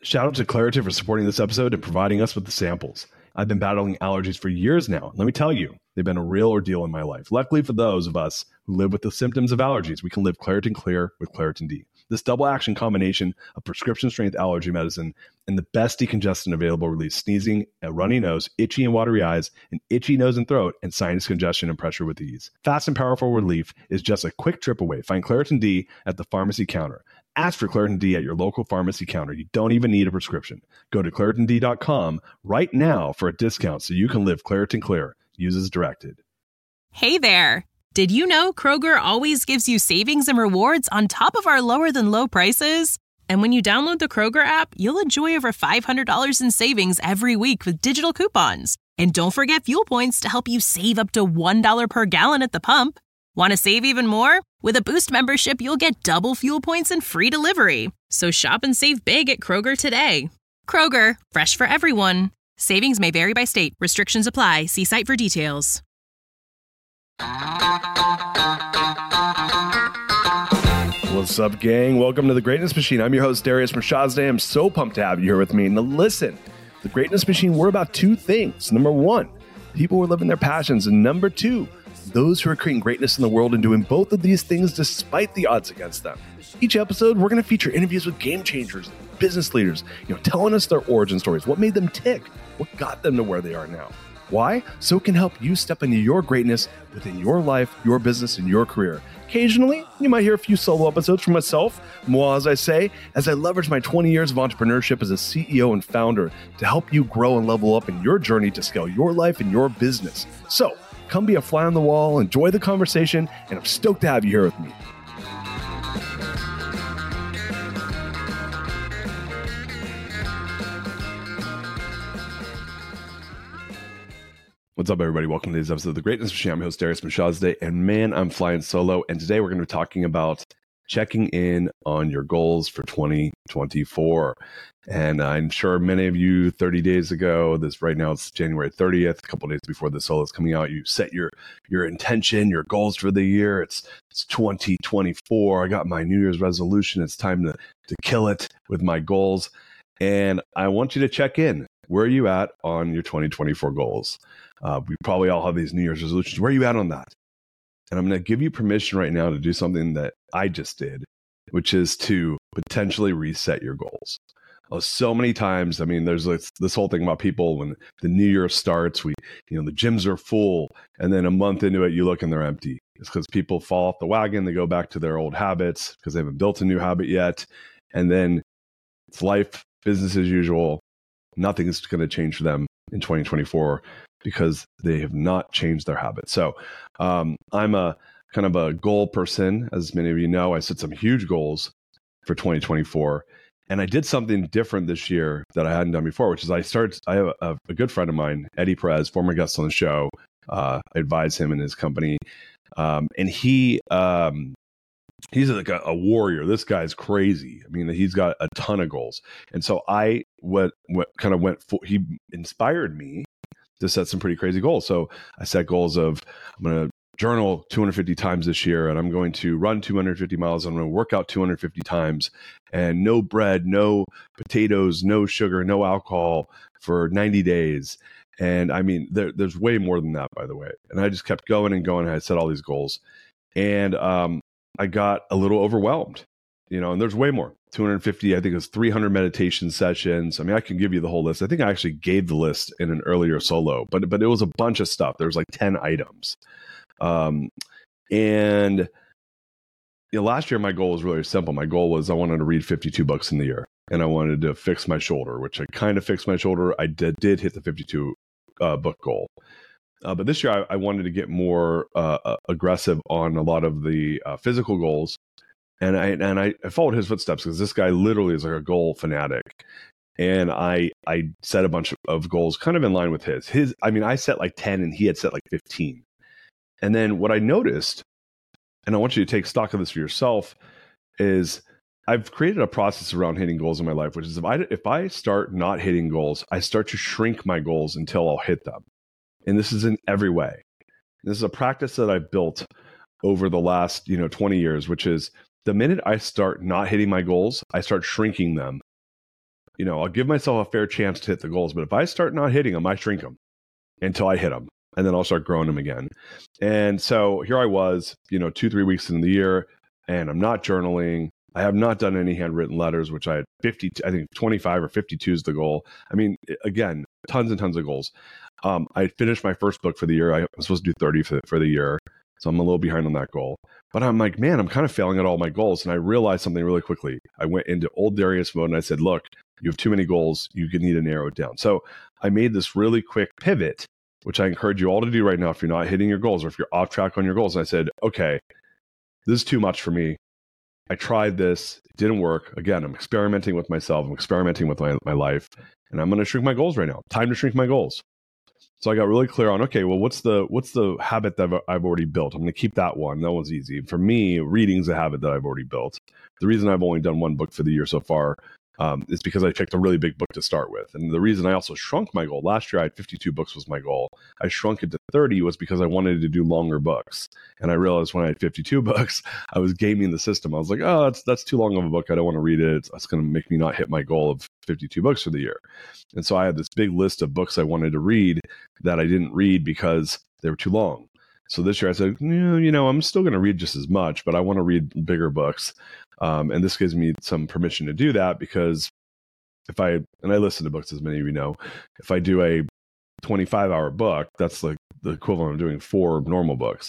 Shout out to Claritin for supporting this episode and providing us with the samples. I've been battling allergies for years now. Let me tell you, they've been a real ordeal in my life. Luckily for those of us who live with the symptoms of allergies, we can live Claritin Clear with Claritin D. This double action combination of prescription strength allergy medicine and the best decongestant available relieves sneezing, a runny nose, itchy and watery eyes, an itchy nose and throat, and sinus congestion and pressure with ease. Fast and powerful relief is just a quick trip away. Find Claritin D at the pharmacy counter. Ask for Claritin D at your local pharmacy counter. You don't even need a prescription. Go to ClaritinD.com right now for a discount so you can live Claritin Clear. Use as directed. Hey there! Did you know Kroger always gives you savings and rewards on top of our lower than low prices? And when you download the Kroger app, you'll enjoy over $500 in savings every week with digital coupons. And don't forget fuel points to help you save up to $1 per gallon at the pump. Want to save even more? With a Boost membership, you'll get double fuel points and free delivery. So shop and save big at Kroger today. Kroger, fresh for everyone. Savings may vary by state. Restrictions apply. See site for details. What's up, gang? Welcome to The Greatness Machine. I'm your host, Darius Mirshahzadeh. I'm so pumped to have you here with me. Now listen, The Greatness Machine, we're about two things. Number one, people who are living their passions. And number two, those who are creating greatness in the world and doing both of these things despite the odds against them. Each episode, we're going to feature interviews with game changers, business leaders, telling us their origin stories, what made them tick, what got them to where they are now. Why? So it can help you step into your greatness within your life, your business, and your career. Occasionally, you might hear a few solo episodes from myself, moi as I say, as I leverage my 20 years of entrepreneurship as a CEO and founder to help you grow and level up in your journey to scale your life and your business. So, come be a fly on the wall, enjoy the conversation, and I'm stoked to have you here with me. What's up, everybody? Welcome to today's episode of The Greatness Machine. I'm your host, Darius Mirshahzadeh, and man, I'm flying solo. And today we're going to be talking about checking in on your goals for 2024. And I'm sure many of you 30 days ago, right now it's January 30th, a couple of days before the solo is coming out, you set your intention, your goals for the year. It's 2024. I got my New Year's resolution. It's time to kill it with my goals. And I want you to check in. Where are you at on your 2024 goals? We probably all have these New Year's resolutions. Where are you at on that? And I'm going to give you permission right now to do something that I just did, which is to potentially reset your goals. So many times, I mean, there's this whole thing about people when the new year starts, the gyms are full, and then a month into it, you look and they're empty. It's because people fall off the wagon. They go back to their old habits because they haven't built a new habit yet. And then it's life, business as usual. Nothing's going to change for them in 2024 because they have not changed their habits. So I'm a kind of a goal person. As many of you know, I set some huge goals for 2024. And I did something different this year that I hadn't done before, which is I have a good friend of mine, Eddie Perez, former guest on the show. I advise him and his company. And he's like a warrior. This guy's crazy. I mean, he's got a ton of goals. And so he inspired me to set some pretty crazy goals. So I set goals of, I'm going to journal 250 times this year, and I'm going to run 250 miles. I'm going to work out 250 times, and no bread, no potatoes, no sugar, no alcohol for 90 days. And I mean, there's way more than that, by the way. And I just kept going and going. And I set all these goals, and I got a little overwhelmed, and there's way more. 250, I think it was 300 meditation sessions. I mean, I can give you the whole list. I think I actually gave the list in an earlier solo, but it was a bunch of stuff. There was like 10 items. And last year, my goal was really simple. My goal was I wanted to read 52 books in the year, and I wanted to fix my shoulder, which I kind of fixed my shoulder. I did hit the 52 book goal. But this year, I wanted to get more aggressive on a lot of the physical goals. And I followed his footsteps because this guy literally is like a goal fanatic. And I set a bunch of goals kind of in line with his. I set like 10 and he had set like 15. And then what I noticed, and I want you to take stock of this for yourself, is I've created a process around hitting goals in my life, which is if I start not hitting goals, I start to shrink my goals until I'll hit them. And this is in every way. This is a practice that I've built over the last 20 years, which is the minute I start not hitting my goals, I start shrinking them I'll give myself a fair chance to hit the goals. But if I start not hitting them, I shrink them until I hit them. And then I'll start growing them again. And so here I was, 2-3 weeks into the year, and I'm not journaling. I have not done any handwritten letters, which I had 50, I think 25 or 52 is the goal. I mean, again, tons and tons of goals. I finished my first book for the year. I was supposed to do 30 for the year. So I'm a little behind on that goal. But I'm like, man, I'm kind of failing at all my goals. And I realized something really quickly. I went into old Darius mode and I said, look, you have too many goals. You need to narrow it down. So I made this really quick pivot, which I encourage you all to do right now if you're not hitting your goals or if you're off track on your goals. And I said, okay, this is too much for me. I tried this. It didn't work. Again, I'm experimenting with myself. I'm experimenting with my life. And I'm going to shrink my goals right now. Time to shrink my goals. So I got really clear on, okay, well, what's the habit that I've already built? I'm going to keep that one. That one's easy. For me, reading's a habit that I've already built. The reason I've only done one book for the year so far is because I picked a really big book to start with. And the reason I also shrunk my goal, last year I had 52 books was my goal. I shrunk it to 30 was because I wanted to do longer books. And I realized when I had 52 books, I was gaming the system. I was like, oh, that's too long of a book. I don't want to read it. It's going to make me not hit my goal of 52 books for the year. And so I had this big list of books I wanted to read that I didn't read because they were too long. So this year I said, I'm still going to read just as much, but I want to read bigger books. And this gives me some permission to do that because and I listen to books, as many of you know, if I do a 25-hour book, that's like the equivalent of doing 4 normal books.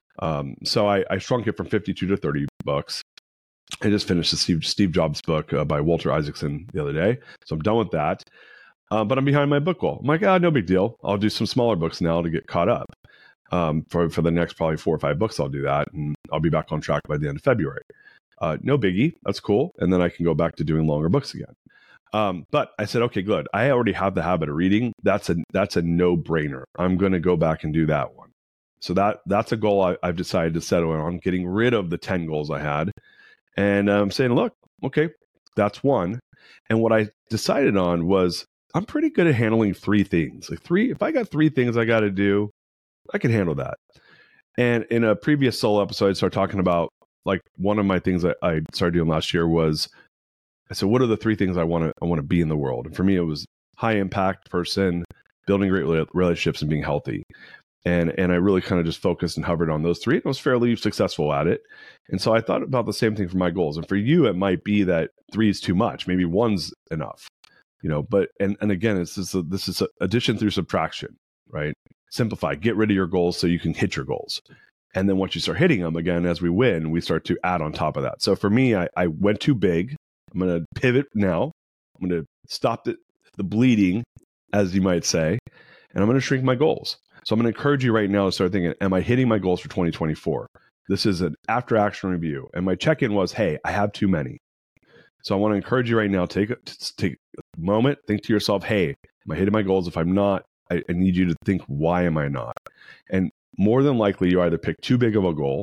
So I shrunk it from 52 to 30 books. I just finished the Steve Jobs book by Walter Isaacson the other day. So I'm done with that. But I'm behind my book goal. I'm like, no big deal. I'll do some smaller books now to get caught up. For the next probably 4 or 5 books, I'll do that. And I'll be back on track by the end of February. No biggie. That's cool. And then I can go back to doing longer books again. But I said, okay, good. I already have the habit of reading. That's a no-brainer. I'm going to go back and do that one. So that's a goal I've decided to settle on, getting rid of the 10 goals I had. And I'm saying, look, okay, that's one. And what I decided on was I'm pretty good at handling 3 things. If I got 3 things I got to do, I can handle that. And in a previous solo episode, I started talking about like one of my things that I started doing last year was I said, what are the 3 things I want to be in the world? And for me, it was high impact person, building great relationships and being healthy. And I really kind of just focused and hovered on those 3. And I was fairly successful at it. And so I thought about the same thing for my goals. And for you, it might be that 3 is too much. Maybe 1's enough, but, and again, this is addition through subtraction, right? Simplify, get rid of your goals so you can hit your goals. And then once you start hitting them again, as we win, we start to add on top of that. So for me, I went too big. I'm going to pivot now. I'm going to stop the bleeding, as you might say, and I'm going to shrink my goals. So I'm going to encourage you right now to start thinking, am I hitting my goals for 2024? This is an after action review. And my check-in was, hey, I have too many. So I want to encourage you right now, take a moment, think to yourself, hey, am I hitting my goals? If I'm not, I need you to think, why am I not? And more than likely, you either pick too big of a goal,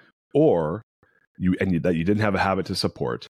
or that you didn't have a habit to support,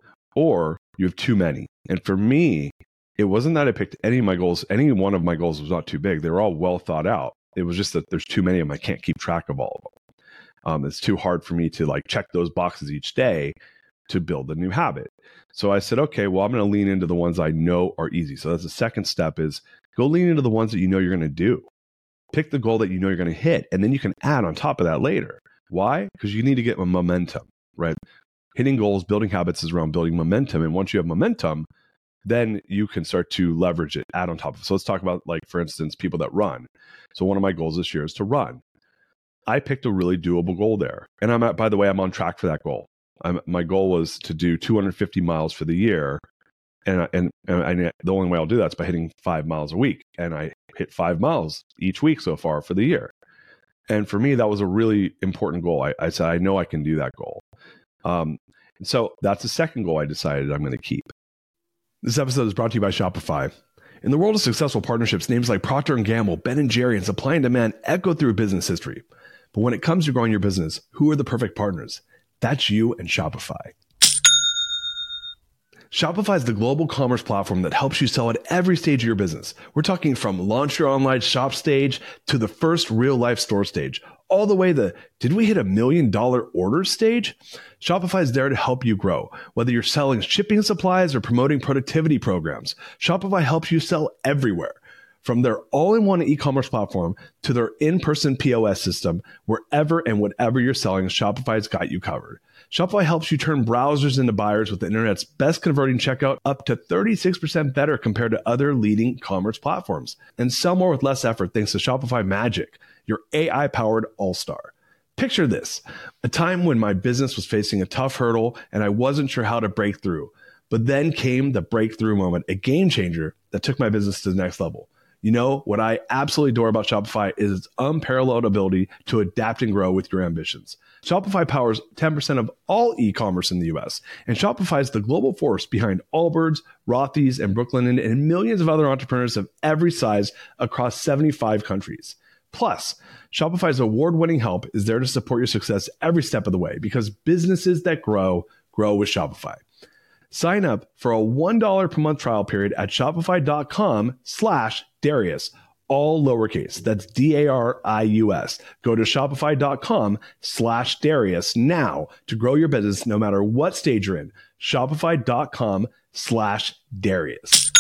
or you have too many. And for me, it wasn't that I picked any of my goals. Any one of my goals was not too big. They were all well thought out. It was just that there's too many of them. I can't keep track of all of them. It's too hard for me to check those boxes each day to build a new habit. So I said, okay, well, I'm going to lean into the ones I know are easy. So that's the second step, is go lean into the ones that you know you're going to do. Pick the goal that you know you're going to hit, and then you can add on top of that later. Why? Because you need to get momentum, right? Hitting goals, building habits is around building momentum. And once you have momentum, then you can start to leverage it, add on top of it. So let's talk about, for instance, people that run. So one of my goals this year is to run. I picked a really doable goal there. And by the way, I'm on track for that goal. My goal was to do 250 miles for the year. And the only way I'll do that is by hitting 5 miles a week. And I hit 5 miles each week so far for the year. And for me, that was a really important goal. I said, I know I can do that goal. And so that's the second goal I decided I'm going to keep. This episode is brought to you by Shopify. In the world of successful partnerships, names like Procter & Gamble, Ben & Jerry, and Supply and Demand echo through business history. But when it comes to growing your business, who are the perfect partners? That's you and Shopify. Shopify is the global commerce platform that helps you sell at every stage of your business. We're talking from launch your online shop stage to the first real life store stage, all the way to, did we hit $1 million order stage? Shopify is there to help you grow. Whether you're selling shipping supplies or promoting productivity programs, Shopify helps you sell everywhere. From their all-in-one e-commerce platform to their in-person POS system, wherever and whatever you're selling, Shopify's got you covered. Shopify helps you turn browsers into buyers with the internet's best converting checkout, up to 36% better compared to other leading commerce platforms. And sell more with less effort thanks to Shopify Magic, your AI-powered all-star. Picture this, a time when my business was facing a tough hurdle and I wasn't sure how to break through. But then came the breakthrough moment, a game changer that took my business to the next level. You know, what I absolutely adore about Shopify is its unparalleled ability to adapt and grow with your ambitions. Shopify powers 10% of all e-commerce in the US, and Shopify is the global force behind Allbirds, Rothy's, and Brooklinen, and millions of other entrepreneurs of every size across 75 countries. Plus, Shopify's award-winning help is there to support your success every step of the way, because businesses that grow with Shopify. Sign up for a $1 per month trial period at shopify.com/Darius, all lowercase. That's Darius. Go to shopify.com/Darius now to grow your business no matter what stage you're in. Shopify.com/Darius.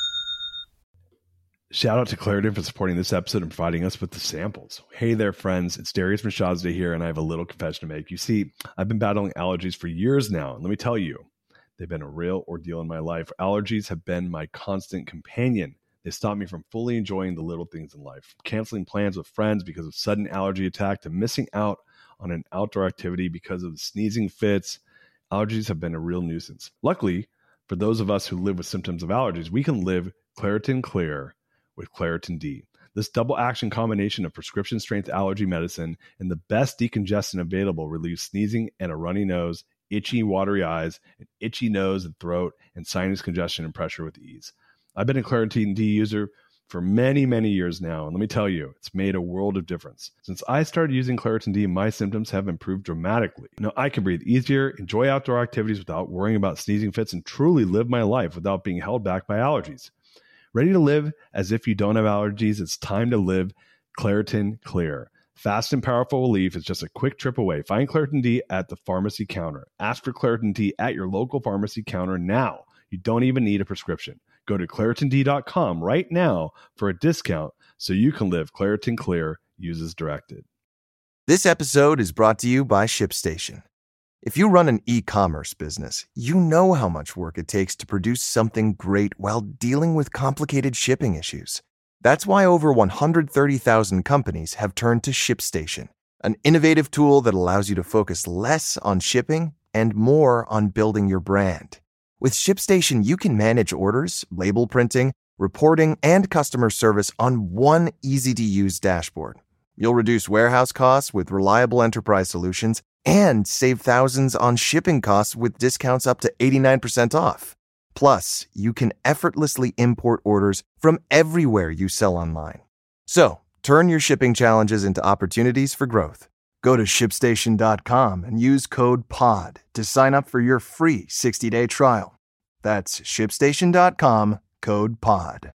Shout out to Claritin for supporting this episode and providing us with the samples. Hey there, friends. It's Darius Mashazde here, and I have a little confession to make. You see, I've been battling allergies for years now, and let me tell you, they've been a real ordeal in my life. Allergies have been my constant companion. They stop me from fully enjoying the little things in life, canceling plans with friends because of sudden allergy attack, to missing out on an outdoor activity because of the sneezing fits. Allergies have been a real nuisance. Luckily, for those of us who live with symptoms of allergies, we can live Claritin Clear with Claritin D. This double action combination of prescription strength allergy medicine and the best decongestant available relieves sneezing and a runny nose, itchy, watery eyes, an itchy nose and throat, and sinus congestion and pressure with ease. I've been a Claritin D user for many, many years now, and let me tell you, it's made a world of difference. Since I started using Claritin D, my symptoms have improved dramatically. Now I can breathe easier, enjoy outdoor activities without worrying about sneezing fits, and truly live my life without being held back by allergies. Ready to live as if you don't have allergies? It's time to live Claritin Clear. Fast and powerful relief is just a quick trip away. Find Claritin D at the pharmacy counter. Ask for Claritin D at your local pharmacy counter now. You don't even need a prescription. Go to ClaritinD.com right now for a discount so you can live Claritin Clear. Use as directed. This episode is brought to you by ShipStation. If you run an e-commerce business, you know how much work it takes to produce something great while dealing with complicated shipping issues. That's why over 130,000 companies have turned to ShipStation, an innovative tool that allows you to focus less on shipping and more on building your brand. With ShipStation, you can manage orders, label printing, reporting, and customer service on one easy-to-use dashboard. You'll reduce warehouse costs with reliable enterprise solutions and save thousands on shipping costs with discounts up to 89% off. Plus, you can effortlessly import orders from everywhere you sell online. So, turn your shipping challenges into opportunities for growth. Go to ShipStation.com and use code POD to sign up for your free 60-day trial. That's ShipStation.com, code POD.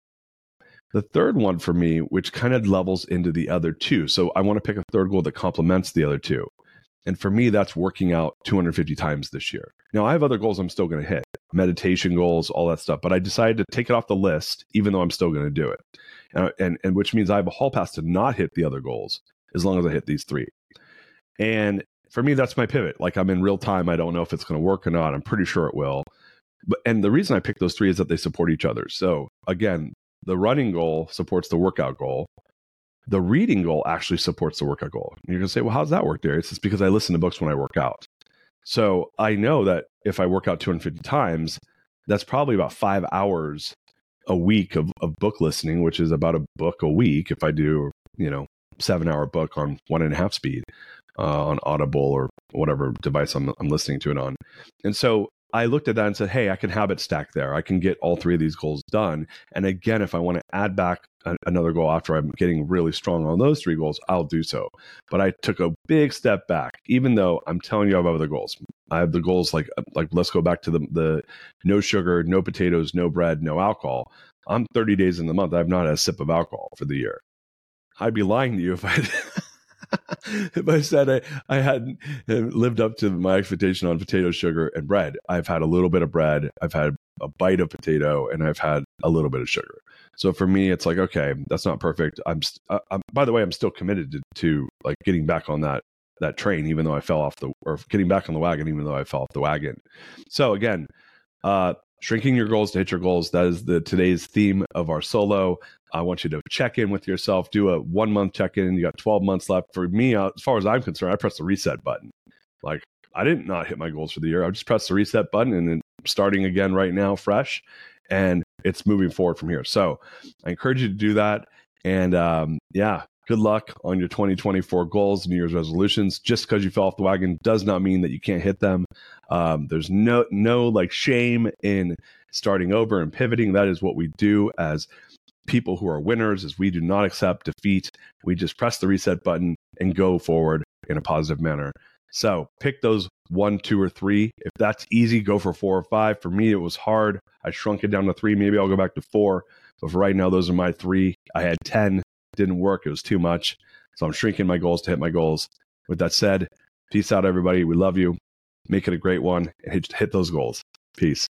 The third one for me, which kind of levels into the other two. So I want to pick a third goal that complements the other two. And for me, that's working out 250 times this year. Now, I have other goals I'm still going to hit, meditation goals, all that stuff, but I decided to take it off the list, even though I'm still going to do it. And which means I have a hall pass to not hit the other goals as long as I hit these three. And for me, that's my pivot. Like, I'm in real time. I don't know if it's going to work or not. I'm pretty sure it will. And the reason I picked those three is that they support each other. So again, the running goal supports the workout goal. The reading goal actually supports the workout goal. And you're going to say, well, how's that work, Darius? It's because I listen to books when I work out. So I know that if I work out 250 times, that's probably about 5 hours a week of book listening, which is about a book a week if I do, 7-hour book on 1.5 speed on Audible or whatever device I'm listening to it on. And so I looked at that and said, hey, I can habit stack there. I can get all three of these goals done. And again, if I want to add back another goal after I'm getting really strong on those three goals, I'll do so. But I took a big step back, even though I'm telling you I have other goals. I have the goals like let's go back to the no sugar, no potatoes, no bread, no alcohol. I'm 30 days in the month. I've not had a sip of alcohol for the year. I'd be lying to you if I said I hadn't lived up to my expectation on potato, sugar, and bread. I've had a little bit of bread. I've had a bite of potato, and I've had a little bit of sugar. So for me, it's like, okay, that's not perfect. By the way, I'm still committed to like getting back on that train, even though I fell off or getting back on the wagon, even though I fell off the wagon. So again, shrinking your goals to hit your goals. That is today's theme of our solo. I want you to check in with yourself, do a 1 month check-in. You got 12 months left. For me, as far as I'm concerned, I press the reset button. Like, I did not hit my goals for the year. I just pressed the reset button and then starting again right now, fresh, and it's moving forward from here. So I encourage you to do that. And good luck on your 2024 goals, New Year's resolutions. Just because you fell off the wagon does not mean that you can't hit them. There's no like shame in starting over and pivoting. That is what we do as people who are winners, is we do not accept defeat. We just press the reset button and go forward in a positive manner. So pick those 1, 2, or 3. If that's easy, go for 4 or 5. For me, it was hard. I shrunk it down to 3. Maybe I'll go back to 4. But for right now, those are my 3. I had 10. Didn't work. It was too much. So I'm shrinking my goals to hit my goals. With that said, peace out, everybody. We love you. Make it a great one and hit those goals. Peace.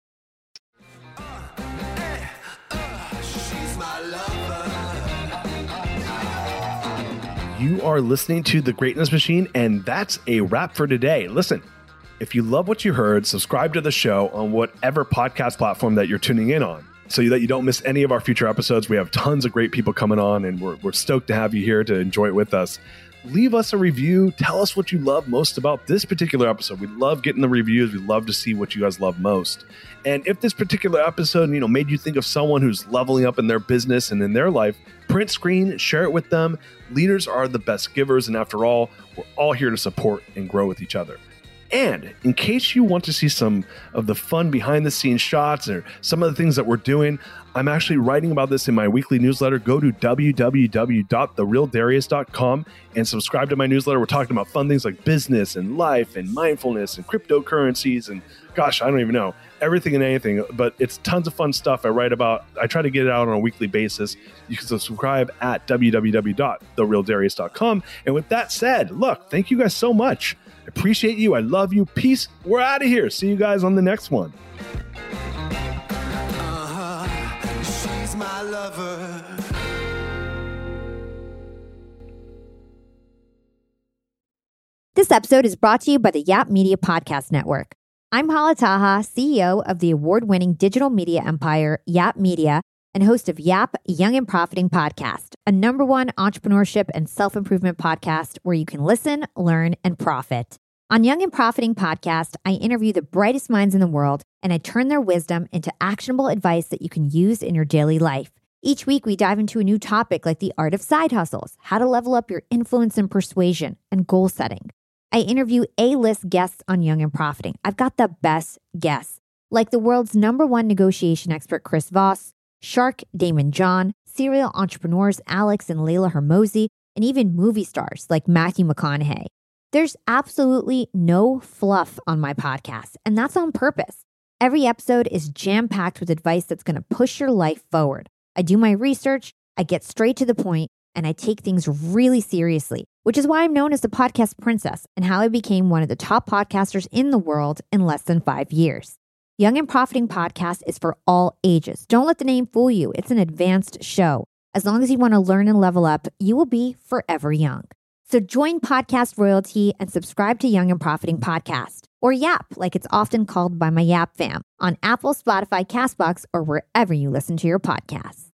You are listening to The Greatness Machine, and that's a wrap for today. Listen, if you love what you heard, subscribe to the show on whatever podcast platform that you're tuning in on so that you don't miss any of our future episodes. We have tons of great people coming on, and we're stoked to have you here to enjoy it with us. Leave us a review. Tell us what you love most about this particular episode. We love getting the reviews. We love to see what you guys love most. And if this particular episode, made you think of someone who's leveling up in their business and in their life, print screen, share it with them. Leaders are the best givers. And after all, we're all here to support and grow with each other. And in case you want to see some of the fun behind the scenes shots or some of the things that we're doing, I'm actually writing about this in my weekly newsletter. Go to www.therealdarius.com and subscribe to my newsletter. We're talking about fun things like business and life and mindfulness and cryptocurrencies and gosh, I don't even know, everything and anything, but it's tons of fun stuff I write about. I try to get it out on a weekly basis. You can subscribe at www.therealdarius.com. And with that said, look, thank you guys so much. I appreciate you. I love you. Peace. We're out of here. See you guys on the next one. She's my lover. This episode is brought to you by the Yap Media Podcast Network. I'm Hala Taha, CEO of the award-winning digital media empire, Yap Media, and host of Yap Young and Profiting Podcast, a #1 entrepreneurship and self-improvement podcast where you can listen, learn, and profit. On Young and Profiting Podcast, I interview the brightest minds in the world, and I turn their wisdom into actionable advice that you can use in your daily life. Each week, we dive into a new topic like the art of side hustles, how to level up your influence and persuasion, and goal setting. I interview A-list guests on Young and Profiting. I've got the best guests, like the world's #1 negotiation expert, Chris Voss, Shark Damon John, serial entrepreneurs Alex and Layla Hermosi, and even movie stars like Matthew McConaughey. There's absolutely no fluff on my podcast, and that's on purpose. Every episode is jam-packed with advice that's going to push your life forward. I do my research, I get straight to the point, and I take things really seriously, which is why I'm known as the podcast princess and how I became one of the top podcasters in the world in less than 5 years. Young and Profiting Podcast is for all ages. Don't let the name fool you. It's an advanced show. As long as you want to learn and level up, you will be forever young. So join Podcast Royalty and subscribe to Young and Profiting Podcast, or YAP, like it's often called by my YAP fam, on Apple, Spotify, CastBox, or wherever you listen to your podcasts.